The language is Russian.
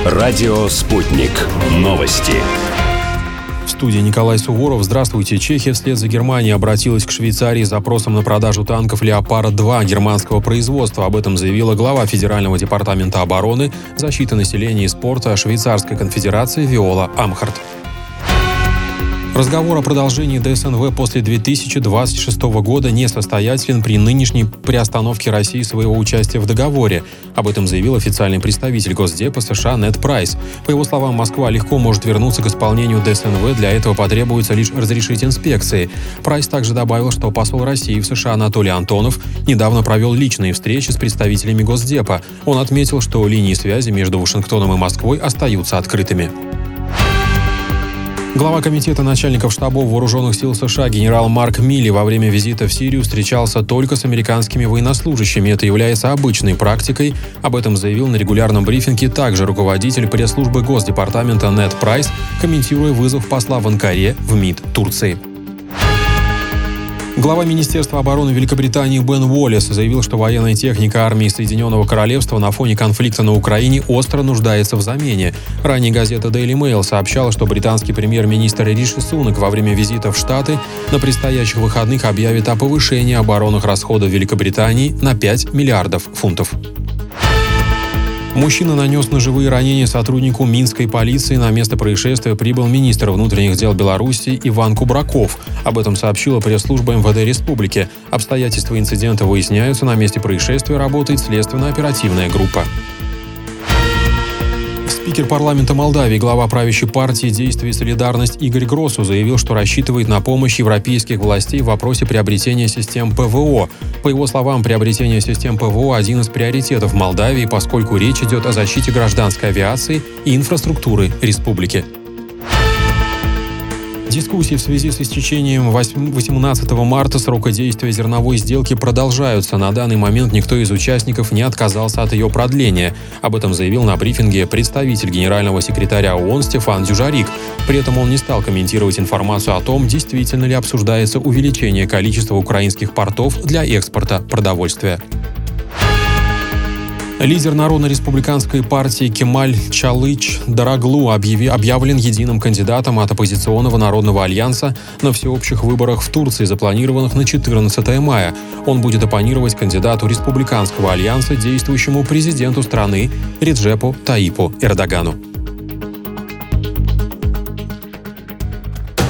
Радио «Спутник». Новости. В студии Николай Суворов. Здравствуйте. Чехия вслед за Германией обратилась к Швейцарии с запросом на продажу танков «Леопард-2» германского производства. Об этом заявила глава Федерального департамента обороны, защиты населения и спорта Швейцарской конфедерации Виола Амхарт. Разговор о продолжении ДСНВ после 2026 года несостоятелен при нынешней приостановке России своего участия в договоре. Об этом заявил официальный представитель Госдепа США Нед Прайс. По его словам, Москва легко может вернуться к исполнению ДСНВ, для этого потребуется лишь разрешить инспекции. Прайс также добавил, что посол России в США Анатолий Антонов недавно провел личные встречи с представителями Госдепа. Он отметил, что линии связи между Вашингтоном и Москвой остаются открытыми. Глава комитета начальников штабов вооруженных сил США генерал Марк Милли во время визита в Сирию встречался только с американскими военнослужащими. Это является обычной практикой. Об этом заявил на регулярном брифинге также руководитель пресс-службы Госдепартамента Нед Прайс, комментируя вызов посла в Анкаре в МИД Турции. Глава Министерства обороны Великобритании Бен Уоллес заявил, что военная техника армии Соединенного Королевства на фоне конфликта на Украине остро нуждается в замене. Ранее газета Daily Mail сообщала, что британский премьер-министр Риши Сунак во время визита в Штаты на предстоящих выходных объявит о повышении оборонных расходов Великобритании на 5 миллиардов фунтов. Мужчина нанес ножевые ранения сотруднику минской полиции. На место происшествия прибыл министр внутренних дел Беларуси Иван Кубраков. Об этом сообщила пресс-служба МВД Республики. Обстоятельства инцидента выясняются. На месте происшествия работает следственно-оперативная группа. Спикер парламента Молдавии, глава правящей партии «Действие и солидарность» Игорь Гросу заявил, что рассчитывает на помощь европейских властей в вопросе приобретения систем ПВО. По его словам, приобретение систем ПВО – один из приоритетов Молдавии, поскольку речь идет о защите гражданской авиации и инфраструктуры республики. Дискуссии в связи с истечением 18 марта срока действия зерновой сделки продолжаются. На данный момент никто из участников не отказался от ее продления. Об этом заявил на брифинге представитель генерального секретаря ООН Стефан Дюжарик. При этом он не стал комментировать информацию о том, действительно ли обсуждается увеличение количества украинских портов для экспорта продовольствия. Лидер Народно-республиканской партии Кемаль Чалыч Дароглу объявлен единым кандидатом от оппозиционного Народного альянса на всеобщих выборах в Турции, запланированных на 14 мая. Он будет оппонировать кандидату Республиканского альянса, действующему президенту страны Реджепу Таипу Эрдогану.